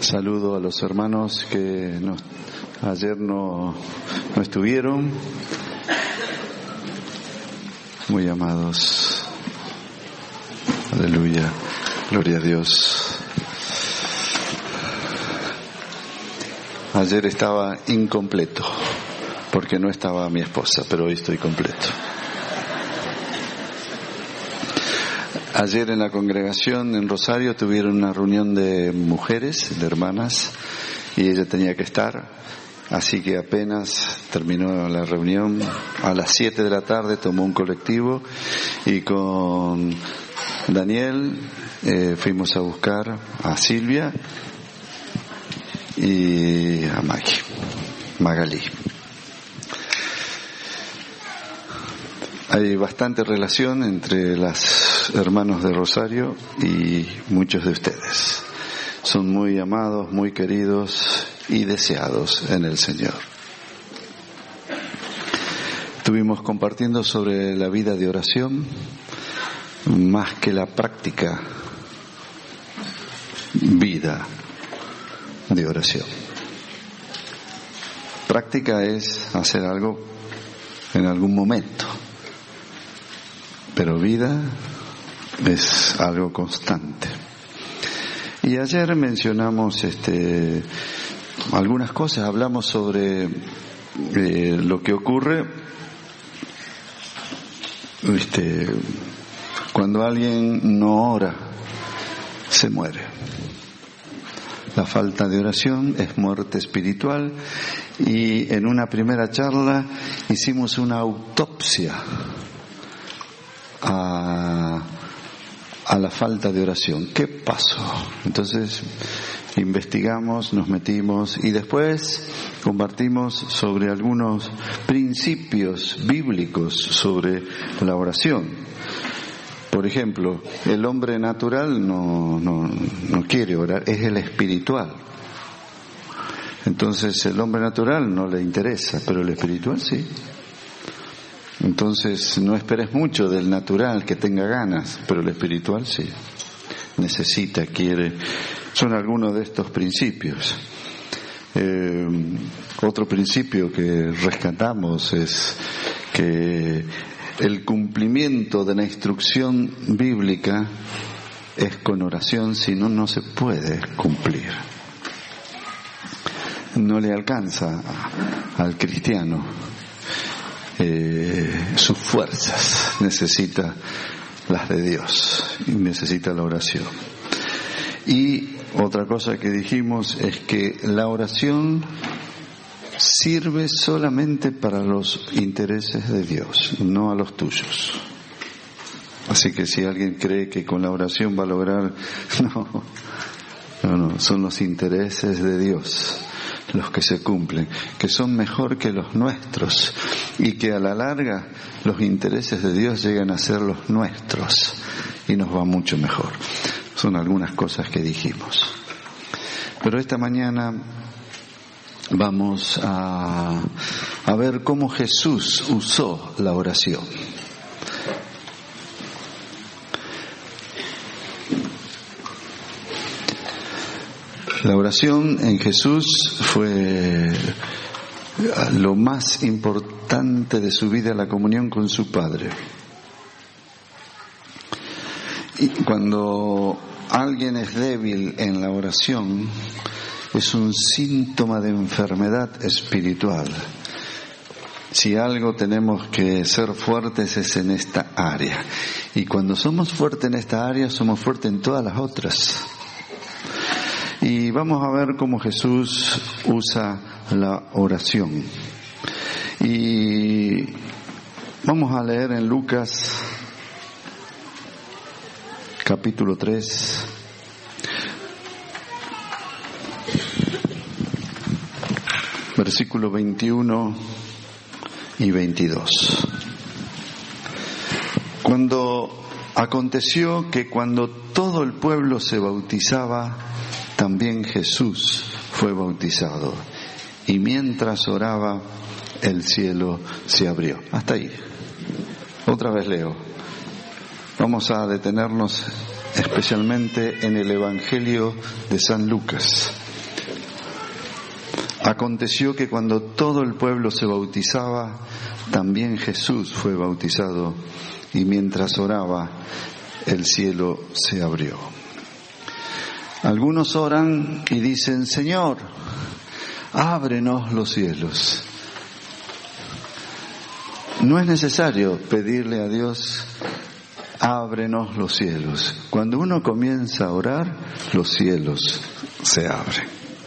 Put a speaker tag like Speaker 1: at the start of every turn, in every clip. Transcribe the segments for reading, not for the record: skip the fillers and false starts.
Speaker 1: Saludo a los hermanos que ayer no estuvieron. Muy amados. Aleluya. Gloria a Dios. Ayer estaba incompleto porque no estaba mi esposa, pero hoy estoy completo. Ayer en la congregación en Rosario tuvieron una reunión de mujeres, de hermanas, y ella tenía que estar, así que apenas terminó la reunión, a las 7 de la tarde tomó un colectivo y con Daniel fuimos a buscar a Silvia y a Magalí. Hay bastante relación entre las hermanos de Rosario y muchos de ustedes. Son muy amados, muy queridos y deseados en el Señor. Estuvimos compartiendo sobre la vida de oración, más que la práctica vida de oración. Práctica es hacer algo en algún momento. Pero vida es algo constante. Y ayer mencionamos algunas cosas, hablamos sobre lo que ocurre cuando alguien no ora, se muere. La falta de oración es muerte espiritual, y en una primera charla hicimos una autopsia a la falta de oración. ¿Qué pasó? Entonces investigamos, nos metimos y después compartimos sobre algunos principios bíblicos sobre la oración. Por ejemplo, el hombre natural no quiere orar, es el espiritual. Entonces el hombre natural no le interesa, pero el espiritual sí. Entonces no esperes mucho del natural que tenga ganas, pero el espiritual sí. Necesita, quiere. Son algunos de estos principios. Otro principio que rescatamos es que el cumplimiento de la instrucción bíblica es con oración, si no, no se puede cumplir. No le alcanza al cristiano sus fuerzas, necesita las de Dios y necesita la oración. Y otra cosa que dijimos es que la oración sirve solamente para los intereses de Dios, no a los tuyos. Así que si alguien cree que con la oración va a lograr, no, son los intereses de Dios los que se cumplen, que son mejor que los nuestros, y que a la larga los intereses de Dios llegan a ser los nuestros y nos va mucho mejor. Son algunas cosas que dijimos. Pero esta mañana vamos a ver cómo Jesús usó la oración. La oración en Jesús fue lo más importante de su vida, la comunión con su Padre. Y cuando alguien es débil en la oración, es un síntoma de enfermedad espiritual. Si algo tenemos que ser fuertes es en esta área. Y cuando somos fuertes en esta área, somos fuertes en todas las otras. Y vamos a ver cómo Jesús usa la oración. Y vamos a leer en Lucas capítulo 3, versículo 21 y 22. Aconteció que cuando todo el pueblo se bautizaba, también Jesús fue bautizado, y mientras oraba, el cielo se abrió. Hasta ahí. Otra vez leo. Vamos a detenernos especialmente en el Evangelio de San Lucas, Aconteció que cuando todo el pueblo se bautizaba, también Jesús fue bautizado, y mientras oraba, el cielo se abrió. Algunos oran y dicen: Señor, ábrenos los cielos. No es necesario pedirle a Dios: ábrenos los cielos. Cuando uno comienza a orar, los cielos se abren.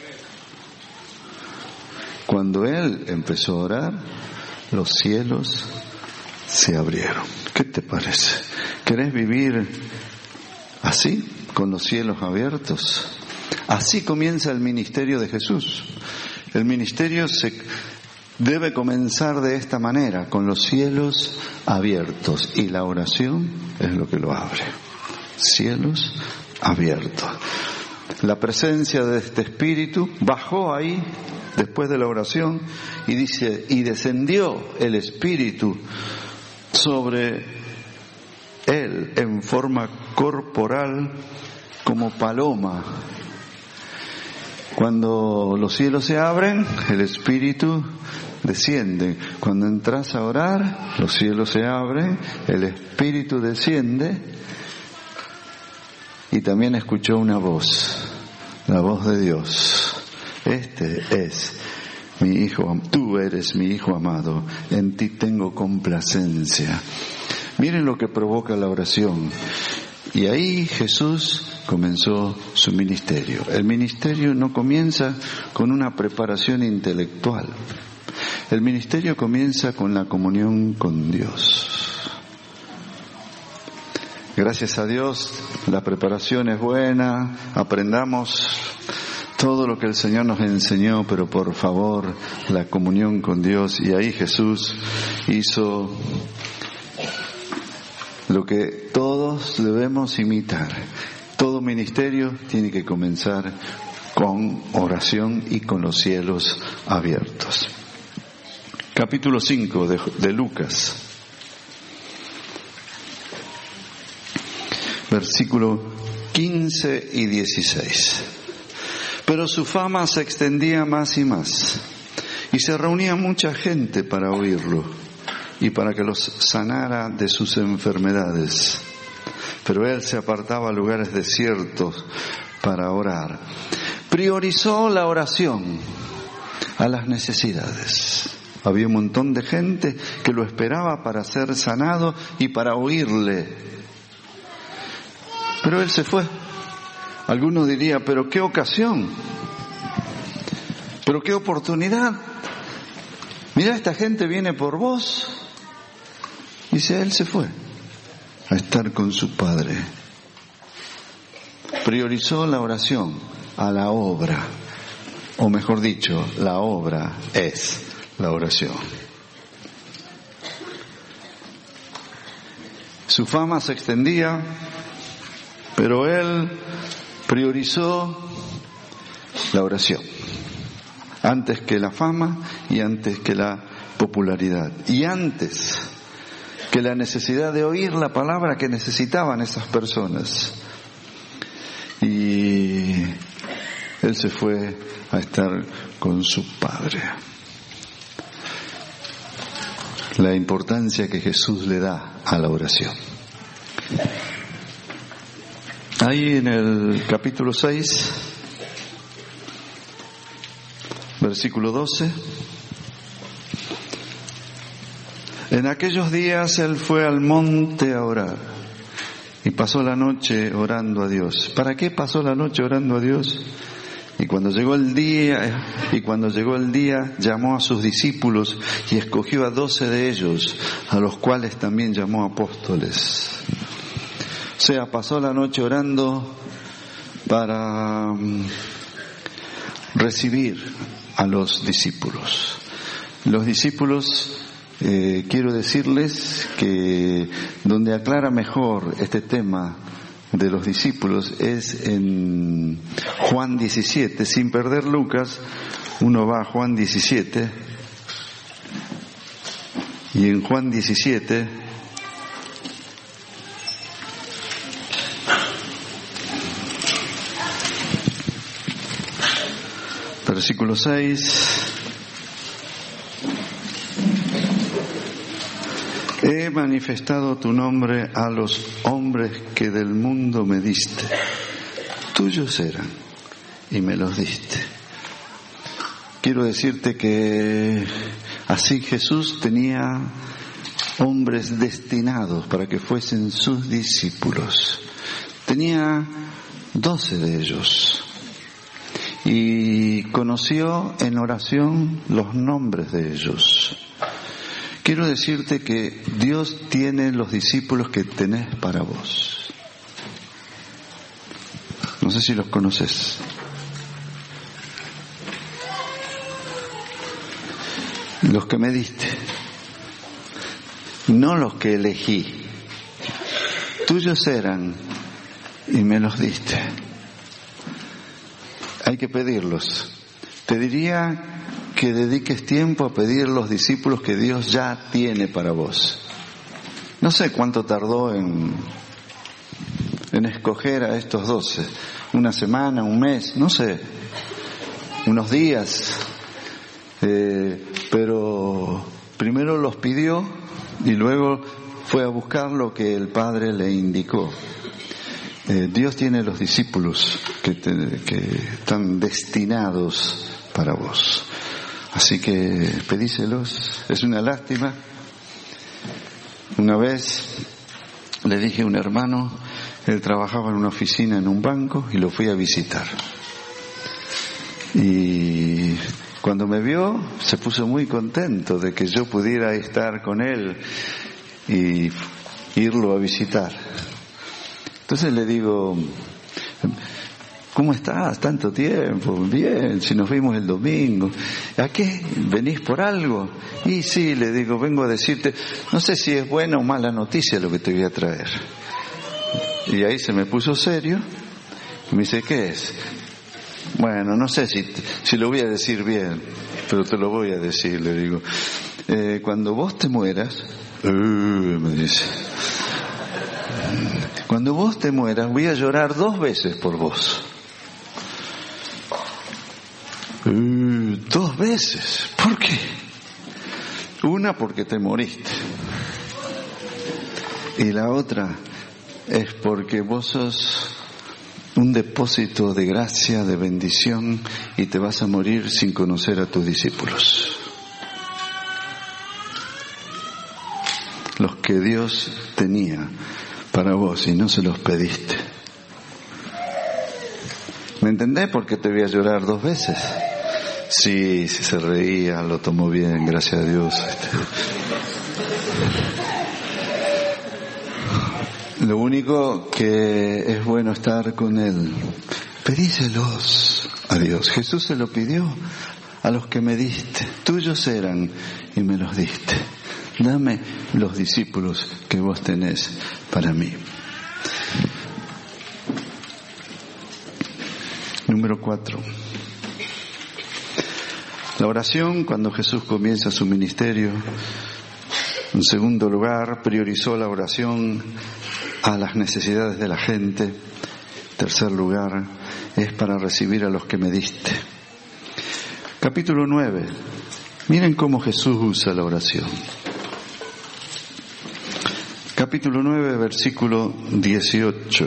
Speaker 1: Cuando él empezó a orar, los cielos se abrieron. ¿Qué te parece? ¿Querés vivir así, con los cielos abiertos? Así comienza el ministerio de Jesús. El ministerio debe comenzar de esta manera, con los cielos abiertos, y la oración es lo que lo abre. Cielos abiertos. La presencia de este Espíritu bajó ahí después de la oración y dice: y descendió el Espíritu sobre él en forma corporal como paloma. Cuando los cielos se abren, el Espíritu desciende. Cuando entras a orar, los cielos se abren, el Espíritu desciende, y también escuchó una voz, la voz de Dios: este es mi Hijo, tú eres mi Hijo amado, en ti tengo complacencia. Miren lo que provoca la oración. Y ahí Jesús comenzó su ministerio. El ministerio no comienza con una preparación intelectual. El ministerio comienza con la comunión con Dios. Gracias a Dios, la preparación es buena, aprendamos todo lo que el Señor nos enseñó, pero por favor, la comunión con Dios. Y ahí Jesús hizo lo que todos debemos imitar. Todo ministerio tiene que comenzar con oración y con los cielos abiertos. Capítulo 5 de Lucas, versículo 15 y 16. Pero su fama se extendía más y más, y se reunía mucha gente para oírlo y para que los sanara de sus enfermedades. Pero él se apartaba a lugares desiertos para orar. Priorizó la oración a las necesidades. Había un montón de gente que lo esperaba para ser sanado y para oírle. Pero él se fue. Algunos dirían: pero qué ocasión, pero qué oportunidad. Mira, esta gente viene por vos. Dice, él se fue a estar con su Padre. Priorizó la oración a la obra, o mejor dicho, la obra es la oración. Su fama se extendía, pero él priorizó la oración antes que la fama y antes que la popularidad y antes que la necesidad de oír la palabra que necesitaban esas personas. Y él se fue a estar con su Padre. La importancia que Jesús le da a la oración. Ahí en el capítulo 6, versículo 12. En aquellos días él fue al monte a orar y pasó la noche orando a Dios. ¿Para qué pasó la noche orando a Dios? Y cuando llegó el día, llamó a sus discípulos y escogió a 12 de ellos, a los cuales también llamó apóstoles. O sea, pasó la noche orando para recibir a los discípulos. Los discípulos, quiero decirles que donde aclara mejor este tema de los discípulos es en Juan 17. Sin perder Lucas, uno va a Juan 17 y en Juan 17 Versículo 6. He manifestado tu nombre a los hombres que del mundo me diste. Tuyos eran y me los diste. Quiero decirte que así Jesús tenía hombres destinados para que fuesen sus discípulos. Tenía 12 de ellos. Y conoció en oración los nombres de ellos. Quiero decirte que Dios tiene los discípulos que tenés para vos. No sé si los conoces. Los que me diste. No los que elegí. Tuyos eran y me los diste. Hay que pedirlos. Te diría que dediques tiempo a pedir los discípulos que Dios ya tiene para vos. No sé cuánto tardó en escoger a estos 12. Una semana, un mes, no sé. Unos días. Pero primero los pidió y luego fue a buscar lo que el Padre le indicó. Dios tiene los discípulos que están destinados para vos. Así que pedíselos. Es una lástima. Una vez le dije a un hermano, él trabajaba en una oficina en un banco y lo fui a visitar. Y cuando me vio se puso muy contento de que yo pudiera estar con él y irlo a visitar. Entonces le digo, ¿cómo estás? Tanto tiempo. Bien, si nos vimos el domingo. ¿A qué? ¿Venís por algo? Y sí, le digo, vengo a decirte, no sé si es buena o mala noticia lo que te voy a traer. Y ahí se me puso serio y me dice, ¿qué es? Bueno, no sé si lo voy a decir bien, pero te lo voy a decir, le digo. Cuando vos te mueras, me dice, cuando vos te mueras voy a llorar 2 veces por vos. 2 veces. ¿Por qué? Una porque te moriste. Y la otra es porque vos sos un depósito de gracia, de bendición, y te vas a morir sin conocer a tus discípulos. Los que Dios tenía para vos y no se los pediste. ¿Me entendés por qué te voy a llorar 2 veces? Sí, si se reía, lo tomó bien, gracias a Dios. Lo único que es bueno estar con Él. Pedíselos a Dios. Jesús se lo pidió a los que me diste. Tuyos eran y me los diste. Dame los discípulos que vos tenés para mí. Número 4. La oración, cuando Jesús comienza su ministerio. En segundo lugar, priorizó la oración a las necesidades de la gente. Tercer lugar, es para recibir a los que me diste. Capítulo 9. Miren cómo Jesús usa la oración. Capítulo 9, versículo 18.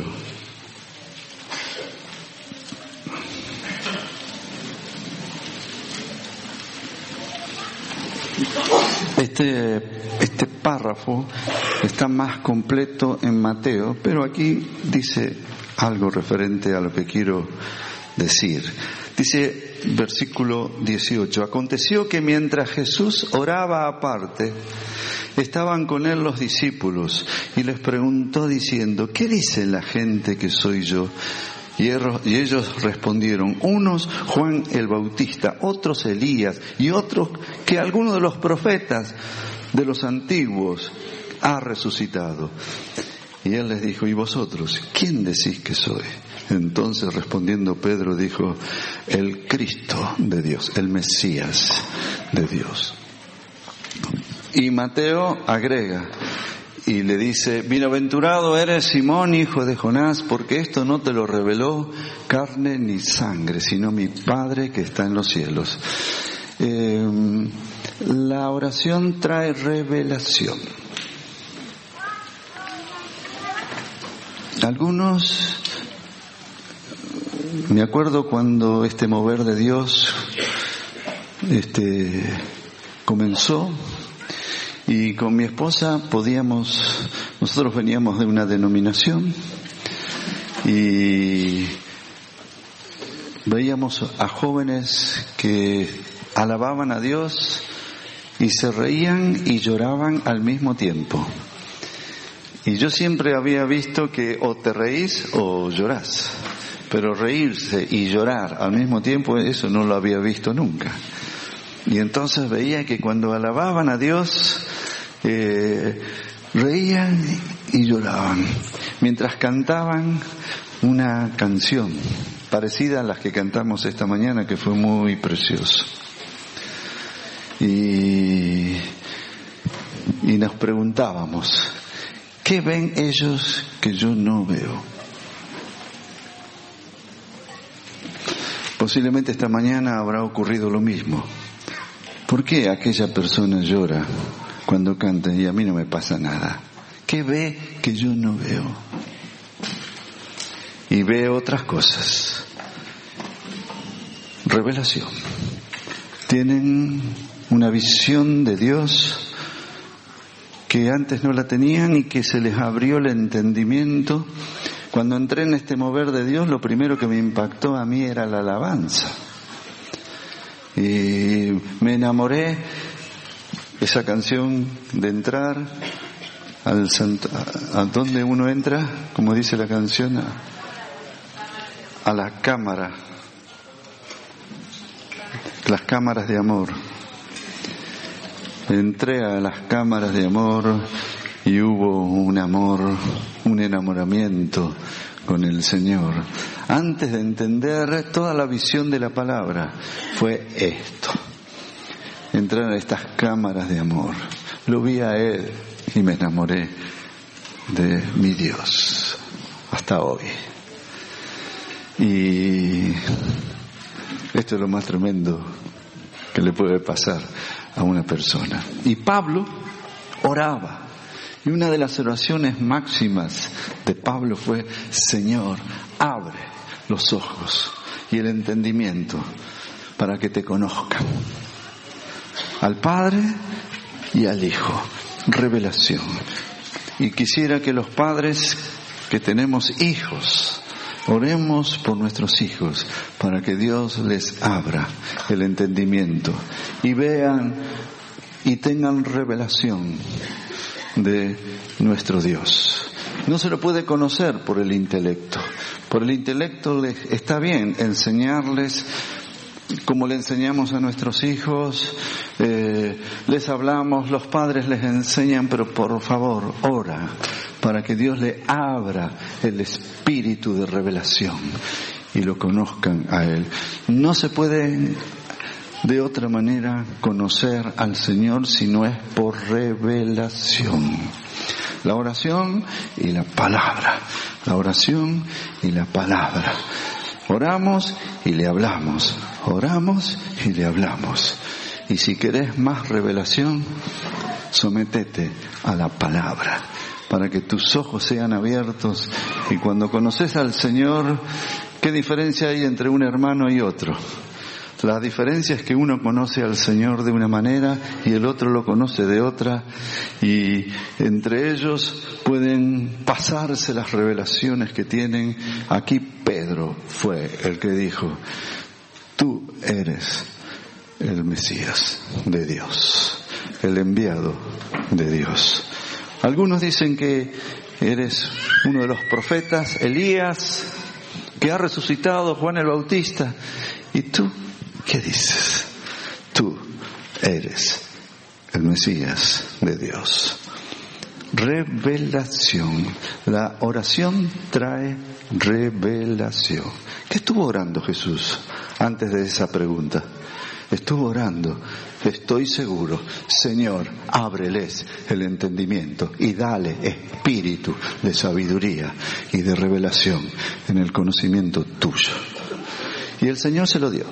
Speaker 1: Este párrafo está más completo en Mateo, pero aquí dice algo referente a lo que quiero decir. Dice, versículo 18, aconteció que mientras Jesús oraba aparte, estaban con él los discípulos y les preguntó diciendo, ¿qué dice la gente que soy yo? Y ellos respondieron, unos Juan el Bautista, otros Elías y otros que alguno de los profetas de los antiguos ha resucitado. Y él les dijo, ¿y vosotros? ¿Quién decís que soy? Entonces respondiendo Pedro dijo, el Cristo de Dios, el Mesías de Dios. Y Mateo agrega, y le dice: bienaventurado eres, Simón, hijo de Jonás, porque esto no te lo reveló carne ni sangre, sino mi Padre que está en los cielos. La oración trae revelación. Algunos, me acuerdo cuando este mover de Dios comenzó, y con mi esposa nosotros veníamos de una denominación y veíamos a jóvenes que alababan a Dios y se reían y lloraban al mismo tiempo. Y yo siempre había visto que o te reís o llorás, pero reírse y llorar al mismo tiempo, eso no lo había visto nunca. Y entonces veía que cuando alababan a Dios, reían y lloraban, mientras cantaban una canción parecida a las que cantamos esta mañana, que fue muy precioso. Y nos preguntábamos: ¿qué ven ellos que yo no veo? Posiblemente esta mañana habrá ocurrido lo mismo. ¿Por qué aquella persona llora cuando canta y a mí no me pasa nada? ¿Qué ve que yo no veo? Y ve otras cosas. Revelación. Tienen una visión de Dios que antes no la tenían y que se les abrió el entendimiento. Cuando entré en este mover de Dios, lo primero que me impactó a mí era la alabanza. Y me enamoré, esa canción de entrar a donde uno entra, como dice la canción, a la cámara, las cámaras de amor. Entré a las cámaras de amor y hubo un amor, un enamoramiento con el Señor. Antes de entender toda la visión de la palabra, fue esto: entrar a estas cámaras de amor. Lo vi a Él y me enamoré de mi Dios hasta hoy. Y esto es lo más tremendo que le puede pasar a una persona. Y Pablo oraba. Y una de las oraciones máximas de Pablo fue: Señor, abre los ojos y el entendimiento para que te conozcan. Al Padre y al Hijo. Revelación. Y quisiera que los padres que tenemos hijos, oremos por nuestros hijos para que Dios les abra el entendimiento y vean y tengan revelación de nuestro Dios. No se lo puede conocer por el intelecto. Por el intelecto está bien enseñarles como le enseñamos a nuestros hijos, les hablamos, los padres les enseñan, pero por favor, ora para que Dios le abra el espíritu de revelación y lo conozcan a Él. No se puede de otra manera conocer al Señor si no es por revelación. La oración y la palabra. La oración y la palabra. Oramos y le hablamos. Oramos y le hablamos. Y si querés más revelación, sométete a la palabra para que tus ojos sean abiertos. Y cuando conoces al Señor, ¿qué diferencia hay entre un hermano y otro? La diferencia es que uno conoce al Señor de una manera y el otro lo conoce de otra, y entre ellos pueden pasarse las revelaciones que tienen. Aquí Pedro fue el que dijo: tú eres el Mesías de Dios, el enviado de Dios. Algunos dicen que eres uno de los profetas, Elías, que ha resucitado, Juan el Bautista. ¿Y tú qué dices? Tú eres el Mesías de Dios. Revelación. La oración trae revelación. ¿Qué estuvo orando Jesús antes de esa pregunta. Estuvo orando. Estoy seguro, Señor, ábreles el entendimiento y dale espíritu de sabiduría y de revelación en el conocimiento tuyo. Y el Señor se lo dio.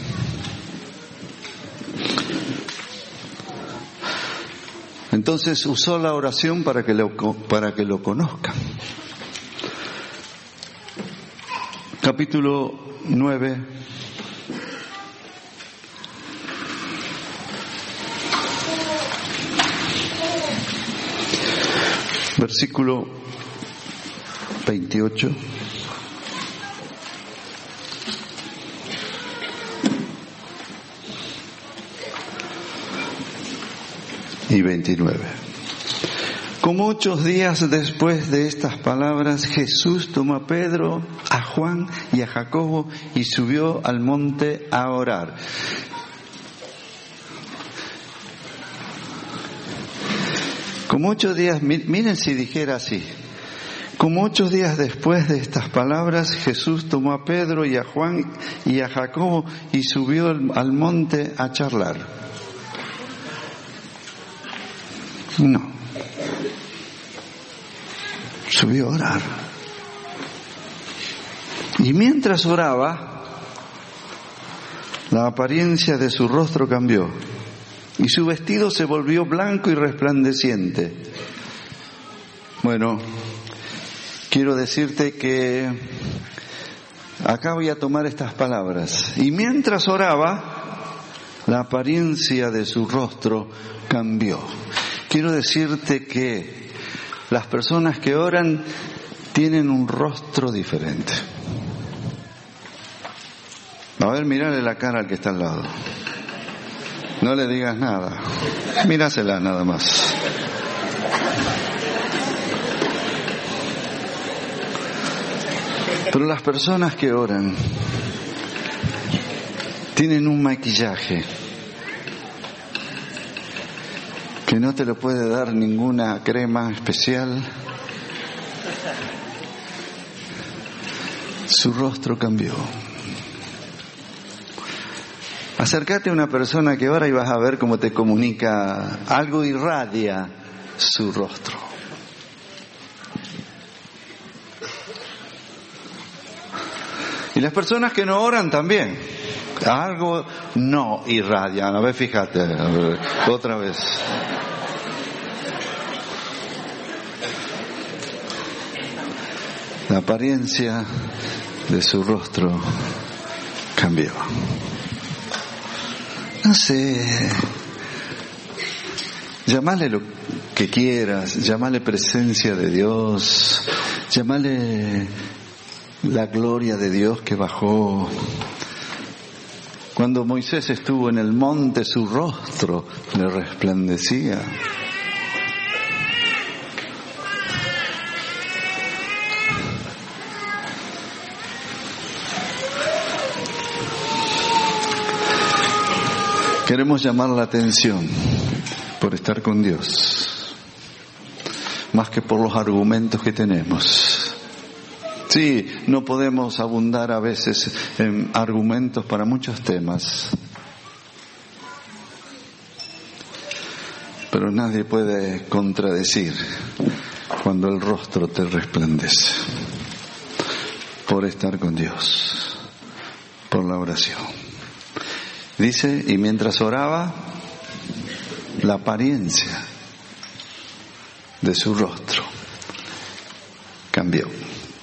Speaker 1: Entonces usó la oración para que lo conozcan. Capítulo 9. Versículo 28. Y 29. Como 8 días después de estas palabras, Jesús tomó a Pedro, a Juan y a Jacobo y subió al monte a orar. Como 8 días, miren si dijera así. Como 8 días después de estas palabras, Jesús tomó a Pedro y a Juan y a Jacobo y subió al monte a charlar. No. Subió a orar. Y mientras oraba, la apariencia de su rostro cambió y su vestido se volvió blanco y resplandeciente. Bueno, quiero decirte que acá voy a tomar estas palabras. Y mientras oraba, la apariencia de su rostro cambió. Quiero decirte que las personas que oran tienen un rostro diferente. A ver, mirale la cara al que está al lado. No le digas nada. Mírasela nada más. Pero las personas que oran tienen un maquillaje que no te lo puede dar ninguna crema especial. Su rostro cambió. Acércate a una persona que ora y vas a ver cómo te comunica, algo irradia su rostro. Y las personas que no oran también, algo no irradian. A ver, fíjate, otra vez. La apariencia de su rostro cambió. No sé, llamale lo que quieras, llamale presencia de Dios, llamale la gloria de Dios que bajó. Cuando Moisés estuvo en el monte, su rostro le resplandecía. Queremos llamar la atención por estar con Dios, más que por los argumentos que tenemos. Sí, no podemos abundar a veces en argumentos para muchos temas, pero nadie puede contradecir cuando el rostro te resplandece por estar con Dios, por la oración. Dice, y mientras oraba, la apariencia de su rostro cambió.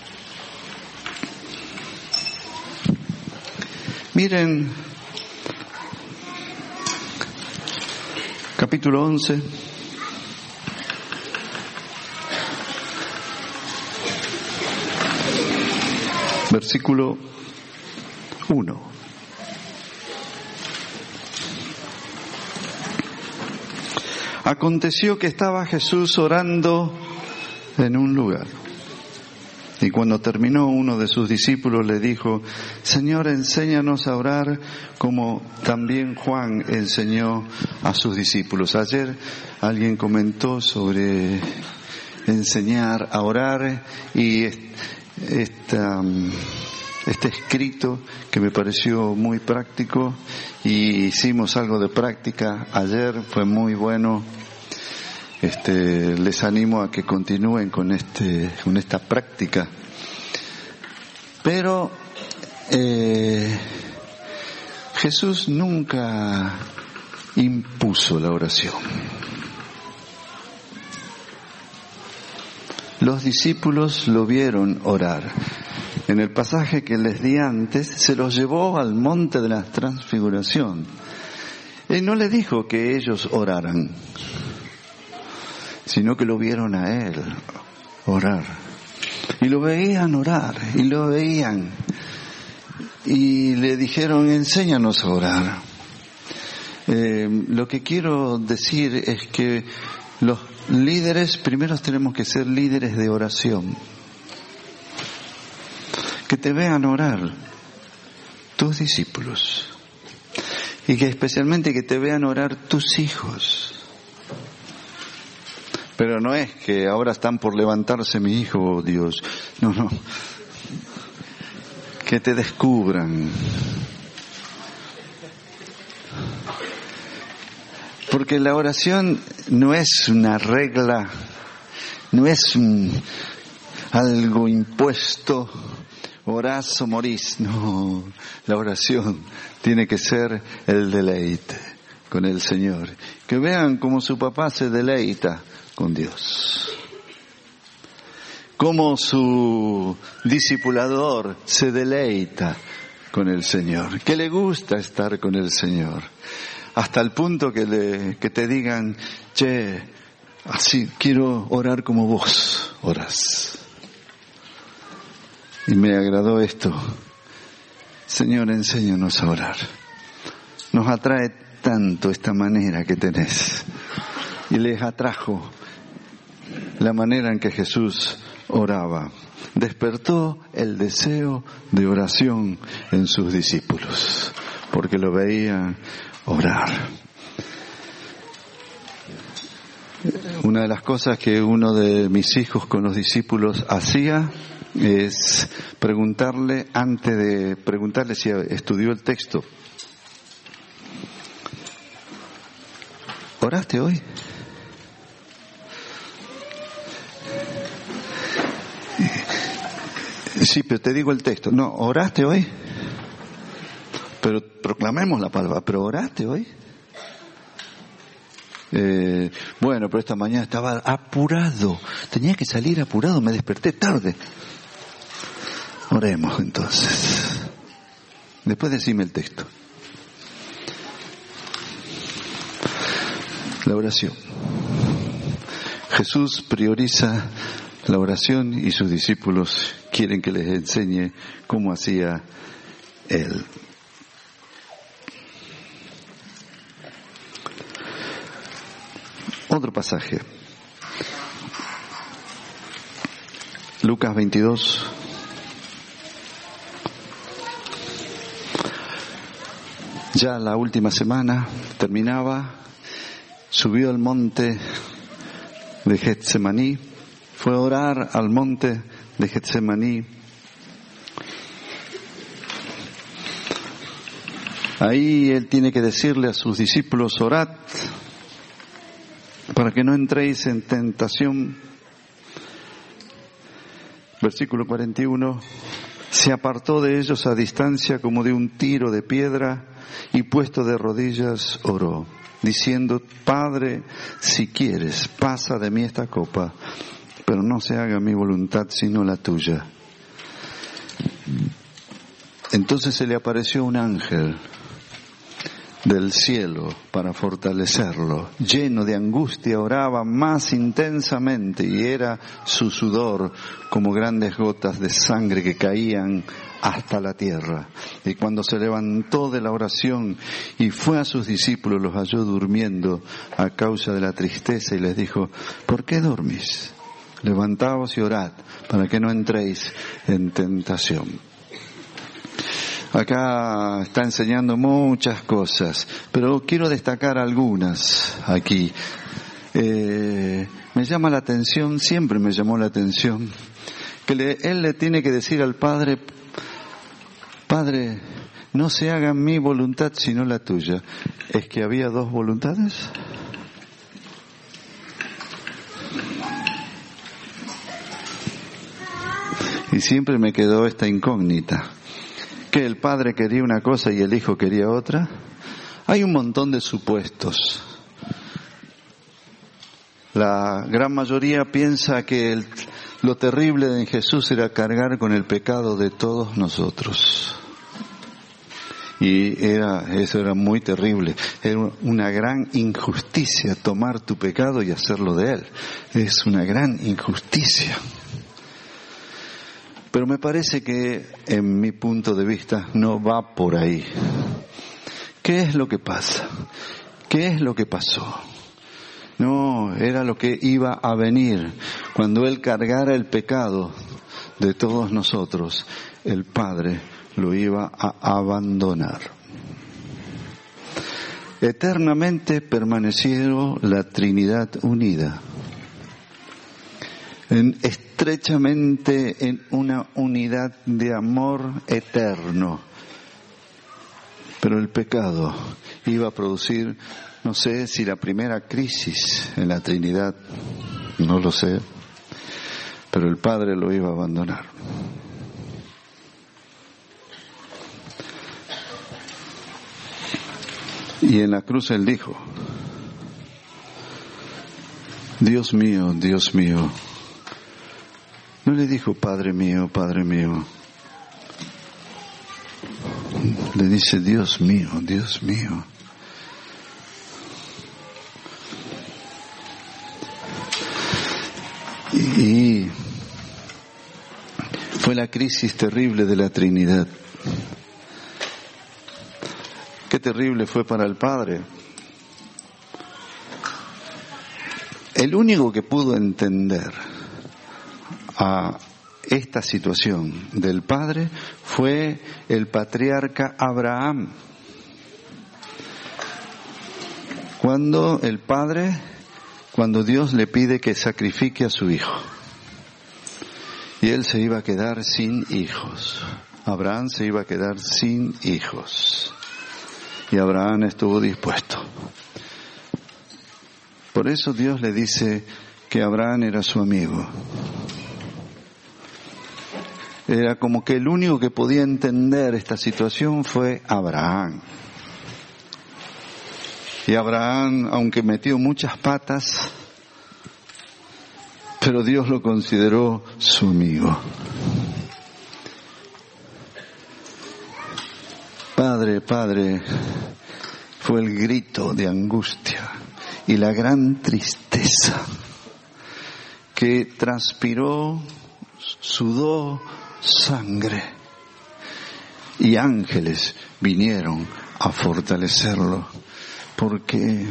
Speaker 1: Miren, capítulo 11. Versículo 1. Aconteció que estaba Jesús orando en un lugar. Y cuando terminó, uno de sus discípulos le dijo, Señor, enséñanos a orar como también Juan enseñó a sus discípulos. Ayer alguien comentó sobre enseñar a orar y este escrito que me pareció muy práctico y hicimos algo de práctica ayer, fue muy bueno. Les animo a que continúen con esta práctica. Pero Jesús nunca impuso la oración. Los discípulos lo vieron orar. En el pasaje que les di antes, se los llevó al monte de la transfiguración. Y no les dijo que ellos oraran, sino que lo vieron a Él orar. Y lo veían orar, y lo veían. Y le dijeron, enséñanos a orar. Lo que quiero decir es que los líderes, primero tenemos que ser líderes de oración. Que te vean orar tus discípulos. Y que especialmente que te vean orar tus hijos. Pero no es que ahora están por levantarse mi hijo, oh Dios. No. Que te descubran. Porque la oración no es una regla, no es algo impuesto, orás o morís. No, la oración tiene que ser el deleite con el Señor. Que vean cómo su papá se deleita con Dios. Cómo su discipulador se deleita con el Señor. Que le gusta estar con el Señor. Hasta el punto que te digan, che, así quiero orar como vos orás. Y me agradó esto. Señor, enséñanos a orar. Nos atrae tanto esta manera que tenés. Y les atrajo la manera en que Jesús oraba. Despertó el deseo de oración en sus discípulos, porque lo veían orar. Una de las cosas que uno de mis hijos con los discípulos hacía es preguntarle, antes de preguntarle si estudió el texto, ¿oraste hoy? Sí, pero te digo el texto. No, ¿oraste hoy? Pero proclamemos la palabra. ¿Pero oraste hoy? Bueno, pero esta mañana estaba apurado. Tenía que salir apurado, me desperté tarde. Oremos entonces. Después decime el texto. La oración. Jesús prioriza la oración y sus discípulos quieren que les enseñe cómo hacía Él. Otro pasaje. Lucas 22. Ya la última semana terminaba, subió al monte de Getsemaní, fue a orar al monte de Getsemaní. Ahí Él tiene que decirle a sus discípulos, orad para que no entréis en tentación. Versículo 41, se apartó de ellos a distancia como de un tiro de piedra y puesto de rodillas oró, diciendo, Padre, si quieres, pasa de mí esta copa, pero no se haga mi voluntad sino la tuya. Entonces se le apareció un ángel del cielo para fortalecerlo. Lleno de angustia oraba más intensamente y era su sudor como grandes gotas de sangre que caían hasta la tierra. Y cuando se levantó de la oración y fue a sus discípulos, los halló durmiendo a causa de la tristeza y les dijo, ¿por qué dormís? Levantaos y orad para que no entréis en tentación. Acá está enseñando muchas cosas, pero quiero destacar algunas aquí. Me llama la atención, siempre me llamó la atención, que él le tiene que decir al Padre, Padre, no se haga mi voluntad sino la tuya. ¿Es que había dos voluntades? Y siempre me quedó esta incógnita. ¿Que el Padre quería una cosa y el Hijo quería otra? Hay un montón de supuestos. La gran mayoría piensa que lo terrible de Jesús era cargar con el pecado de todos nosotros. Y eso era muy terrible. Era una gran injusticia tomar tu pecado y hacerlo de Él. Es una gran injusticia. Pero me parece que, en mi punto de vista, no va por ahí. ¿Qué es lo que pasa? ¿Qué es lo que pasó? No, era lo que iba a venir. Cuando Él cargara el pecado de todos nosotros, el Padre lo iba a abandonar. Eternamente permanecieron la Trinidad unida, estrechamente en una unidad de amor eterno. Pero el pecado iba a producir, no sé si la primera crisis en la Trinidad, no lo sé, pero el Padre lo iba a abandonar. Y en la cruz Él dijo: Dios mío, Dios mío. No le dijo Padre mío, Padre mío. Le dice Dios mío, Dios mío. Y fue la crisis terrible de la Trinidad. Qué terrible fue para el Padre. El único que pudo entender a esta situación del Padre fue el patriarca Abraham. Cuando Dios le pide que sacrifique a su hijo, y él se iba a quedar sin hijos. Abraham se iba a quedar sin hijos. Y Abraham estuvo dispuesto. Por eso Dios le dice que Abraham era su amigo. Era como que el único que podía entender esta situación fue Abraham. Y Abraham, aunque metió muchas patas, pero Dios lo consideró su amigo. Padre, Padre, fue el grito de angustia y la gran tristeza que transpiró, sudó sangre, y ángeles vinieron a fortalecerlo, porque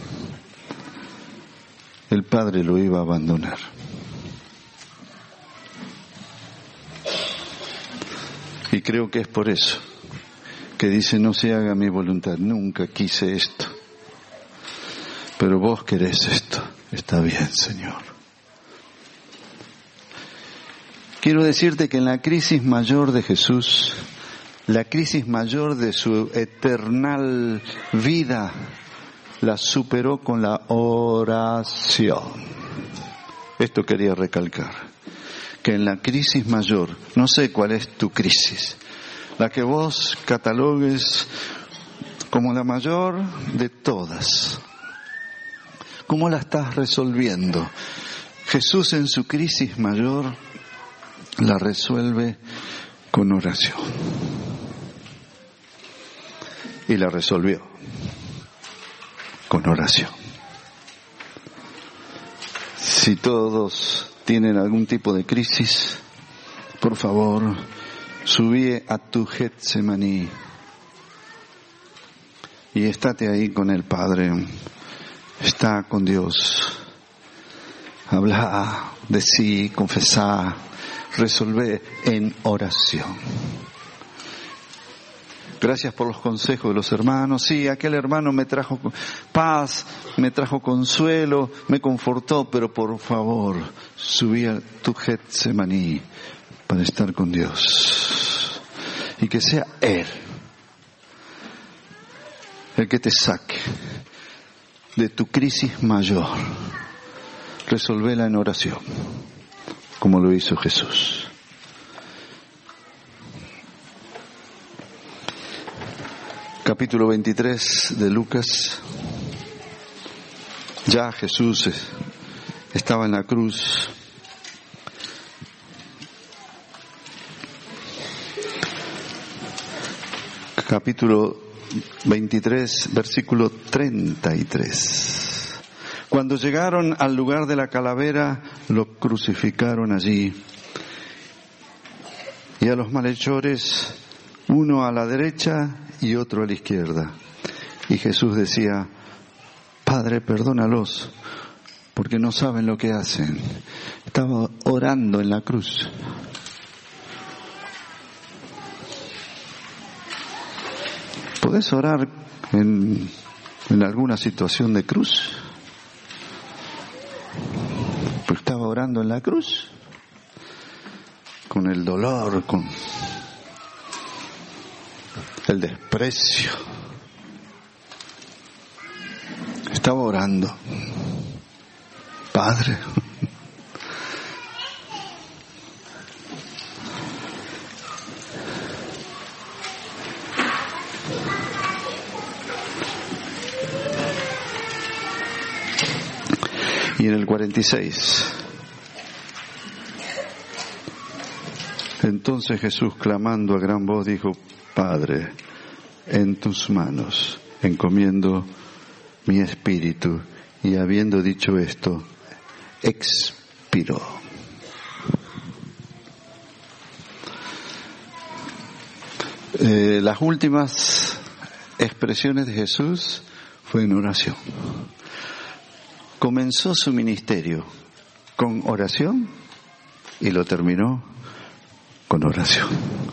Speaker 1: el Padre lo iba a abandonar. Y creo que es por eso que dice: no se haga mi voluntad, nunca quise esto, pero vos querés esto. Está bien, Señor. Quiero decirte que en la crisis mayor de Jesús, la crisis mayor de su eternal vida, la superó con la oración. Esto quería recalcar, que en la crisis mayor, no sé cuál es tu crisis, la que vos catalogues como la mayor de todas, ¿cómo la estás resolviendo? Jesús en su crisis mayor la resuelve con oración. Y la resolvió con oración. Si todos tienen algún tipo de crisis, por favor, subí a tu Getsemaní y estate ahí con el Padre. Está con Dios. Habla, decí, confesá, resolvé en oración. Gracias por los consejos de los hermanos. Sí, aquel hermano me trajo paz, me trajo consuelo, me confortó, pero por favor, subí a tu Getsemaní para estar con Dios. y que sea Él el que te saque de tu crisis mayor. Resolvéla en oración, como lo hizo Jesús. Capítulo 23 de Lucas. Ya Jesús estaba en la cruz. Capítulo 23, versículo 33. Cuando llegaron al lugar de la calavera, lo crucificaron allí. Y a los malhechores, uno a la derecha y otro a la izquierda. Y Jesús decía: Padre, perdónalos, porque no saben lo que hacen. Estaba orando en la cruz. ¿Podés orar en alguna situación de cruz? Pues estaba orando en la cruz, con el dolor, con el desprecio. Estaba orando: Padre, y en el 46, entonces Jesús, clamando a gran voz, dijo: Padre, en tus manos encomiendo mi espíritu. Y habiendo dicho esto, expiró. Las últimas expresiones de Jesús fue en oración. Comenzó su ministerio con oración y lo terminó con oración.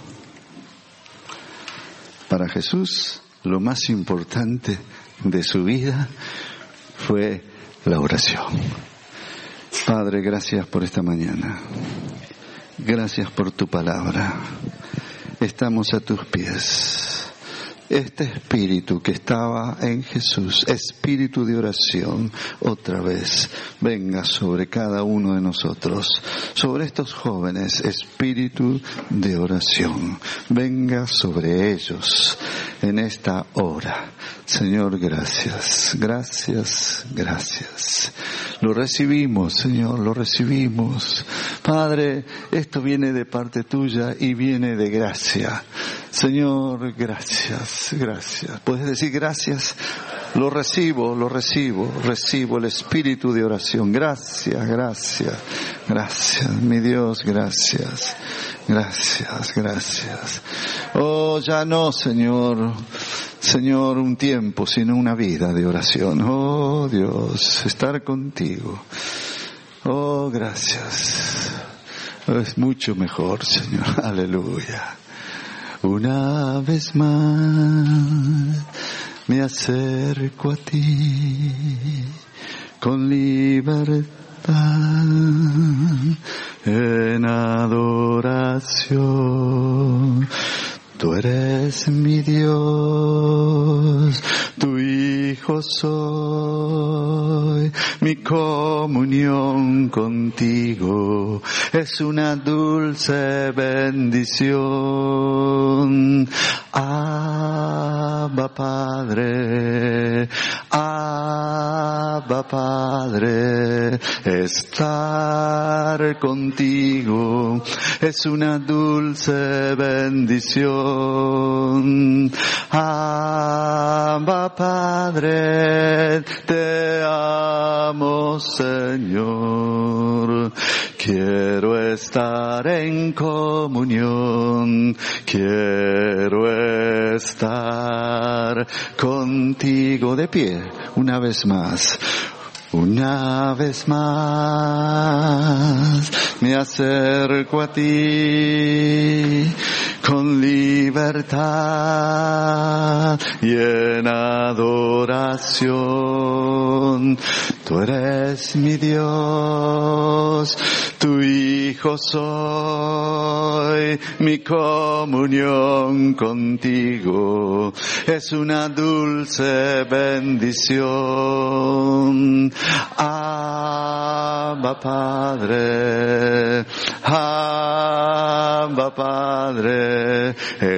Speaker 1: Para Jesús, lo más importante de su vida fue la oración. Padre, gracias por esta mañana. Gracias por tu palabra. Estamos a tus pies. Este espíritu que estaba en Jesús, espíritu de oración, otra vez venga sobre cada uno de nosotros, sobre estos jóvenes, espíritu de oración, venga sobre ellos en esta hora. Señor, gracias, gracias, gracias. Lo recibimos, Señor, lo recibimos. Padre, esto viene de parte tuya y viene de gracia. Señor, gracias, gracias. ¿Puedes decir gracias? Lo recibo, recibo el espíritu de oración. Gracias, gracias, gracias, mi Dios, gracias, gracias, gracias. Oh, ya no, Señor, un tiempo, sino una vida de oración. Oh, Dios, estar contigo. Oh, gracias. Es mucho mejor, Señor. Aleluya. Una vez más me acerco a ti con libertad en adoración. Tú eres mi Dios, tu Hijo soy, mi comunión contigo es una dulce bendición. Abba Padre, Abba Padre, estar contigo es una dulce bendición. Abba Padre, te amo, Señor. Quiero estar en comunión, quiero estar contigo. De pie, una vez más. Una vez más me acerco a ti con libertad y en adoración. Tú eres mi Dios, tu Hijo soy, mi comunión contigo es una dulce bendición. Abba Padre, Abba Padre,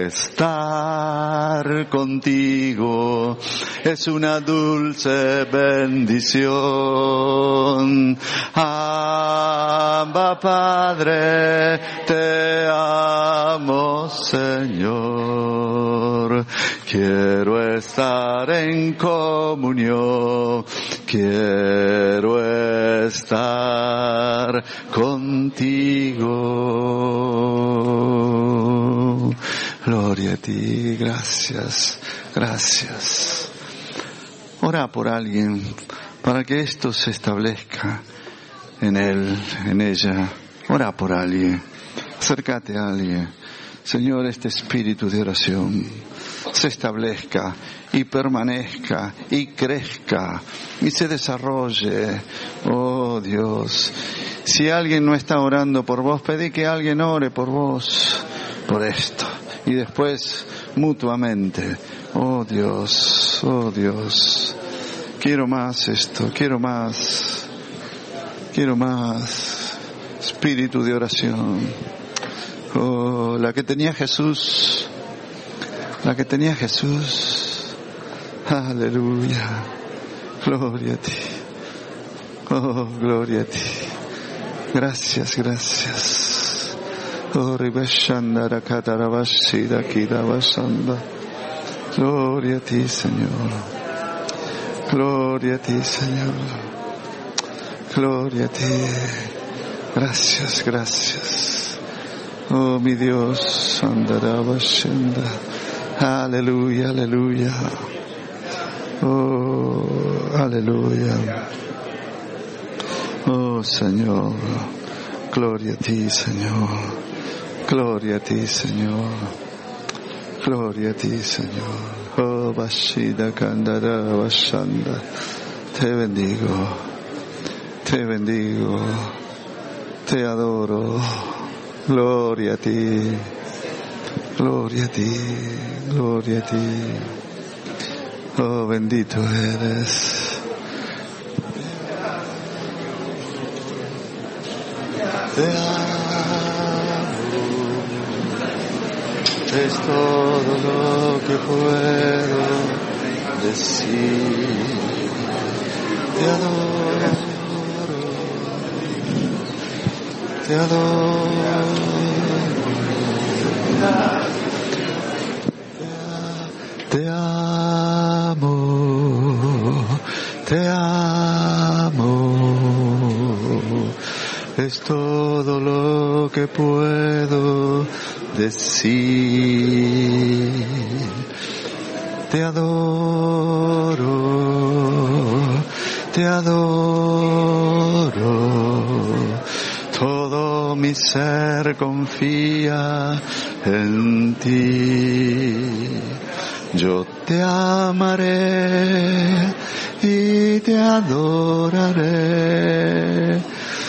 Speaker 1: estar contigo es una dulce bendición. Abba Padre, te amo Señor. Quiero estar en comunión, quiero estar contigo. Gloria a ti, gracias, gracias. Ora por alguien para que esto se establezca en él, en ella. Ora por alguien, acércate a alguien. Señor, este espíritu de oración se establezca y permanezca y crezca y se desarrolle. Oh Dios, si alguien no está orando por vos, pedí que alguien ore por vos, por esto, y después mutuamente. Oh Dios, quiero más esto, quiero más espíritu de oración. Oh, la que tenía Jesús, aleluya, gloria a ti, oh, gloria a ti, gracias, oh, ribashandara katarabashida kidabashanda, gloria a ti, Señor, gloria a ti, Señor, gloria a ti, gracias. Oh, mi Dios, andarabashanda, aleluya, aleluya, oh, aleluya, oh, Señor, gloria a ti, Señor, gloria a ti, Señor, gloria a ti, Señor, oh, Bashida Kandarabashanda, te bendigo, te adoro. Gloria a ti, gloria a ti, gloria a ti. Oh, bendito eres. Te amo, es todo lo que puedo decir. Te adoro. Te adoro, te amo, es todo lo que puedo decir. Te adoro, te adoro. Todo mi ser confía en ti. Yo te amaré y te adoraré.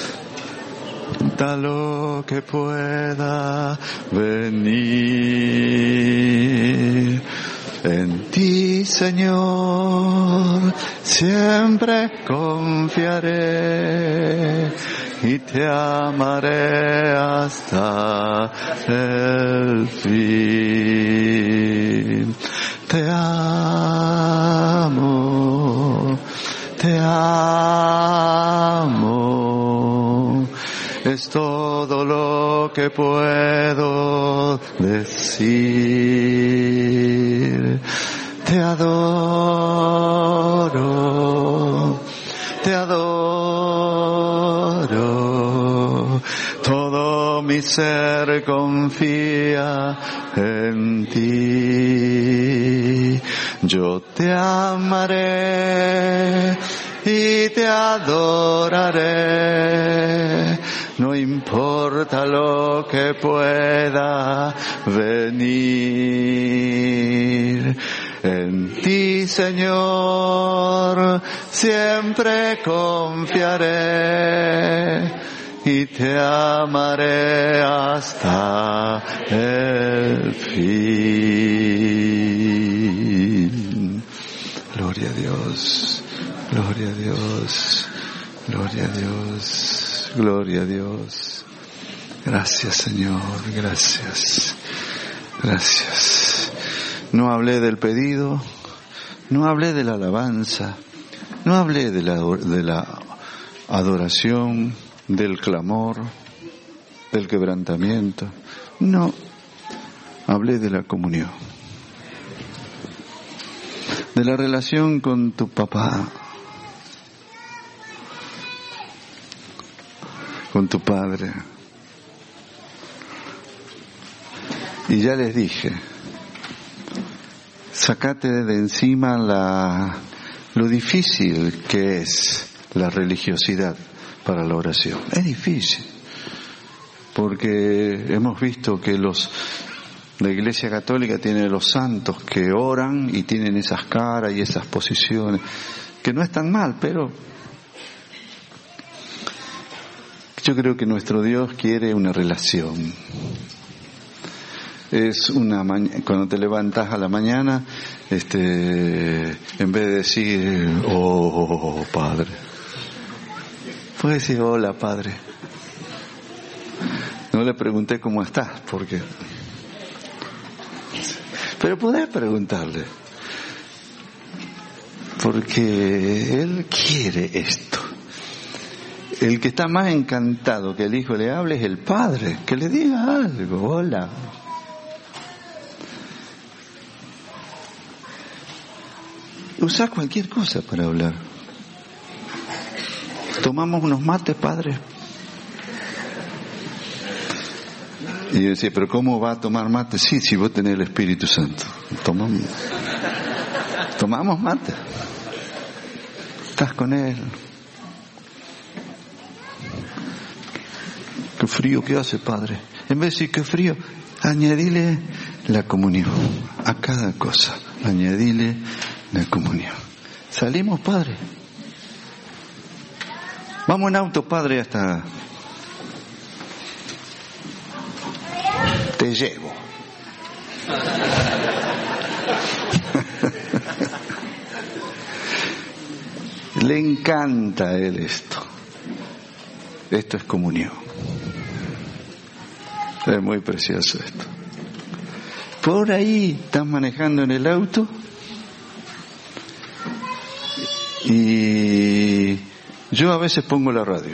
Speaker 1: Da lo que pueda venir. En ti, Señor, siempre confiaré. Y te amaré hasta el fin. Te amo, es todo lo que puedo decir. Te adoro, te adoro, todo mi ser confía en ti. Yo te amaré y te adoraré, no importa lo que pueda venir. En ti, Señor, siempre confiaré y te amaré hasta el fin. Gloria a Dios, gloria a Dios, gloria a Dios, gloria a Dios. Gracias, Señor, gracias, gracias. No hablé del pedido, no hablé de la alabanza, no hablé de la adoración, del clamor, del quebrantamiento. No, hablé de la comunión, de la relación con tu papá, con tu padre. Y ya les dije, sacate de encima lo difícil que es la religiosidad para la oración. Es difícil, porque hemos visto que la Iglesia Católica tiene los santos que oran y tienen esas caras y esas posiciones, que no están mal, pero yo creo que nuestro Dios quiere una relación. Es cuando te levantas a la mañana, en vez de decir, oh Padre, puedes decir, hola Padre. No le pregunté cómo estás, pero podés preguntarle, porque Él quiere esto. El que está más encantado que el Hijo le hable es el Padre, que le diga algo, hola. Usa cualquier cosa para hablar. Tomamos unos mates, Padre. Y yo decía, pero ¿cómo va a tomar mate? Sí, si vos tenés el Espíritu Santo. Tomamos mate. Estás con Él. Qué frío que hace, Padre. En vez de decir qué frío, añadile la comunión a cada cosa. Añadile la comunión. Salimos, Padre. Vamos en auto, Padre, hasta... Te llevo. Le encanta a Él esto. Esto es comunión. Es muy precioso esto. Por ahí estás manejando en el auto y yo a veces pongo la radio,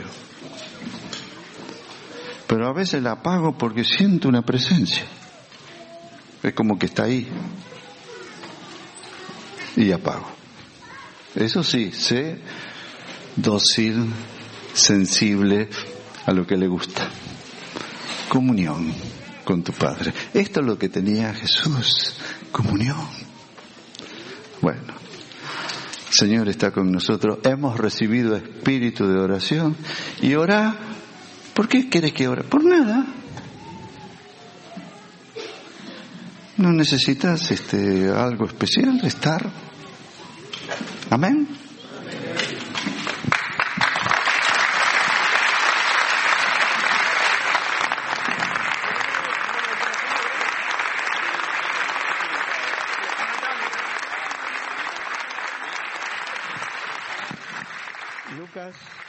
Speaker 1: pero a veces la apago porque siento una presencia. Es como que está ahí y apago. Eso sí, sé dócil, sensible a lo que le gusta. Comunión con tu Padre. Esto es lo que tenía Jesús, comunión. Bueno, el Señor está con nosotros, hemos recibido espíritu de oración y orá. ¿Por qué querés que ore? Por nada. No necesitas algo especial, estar. Amén. Lucas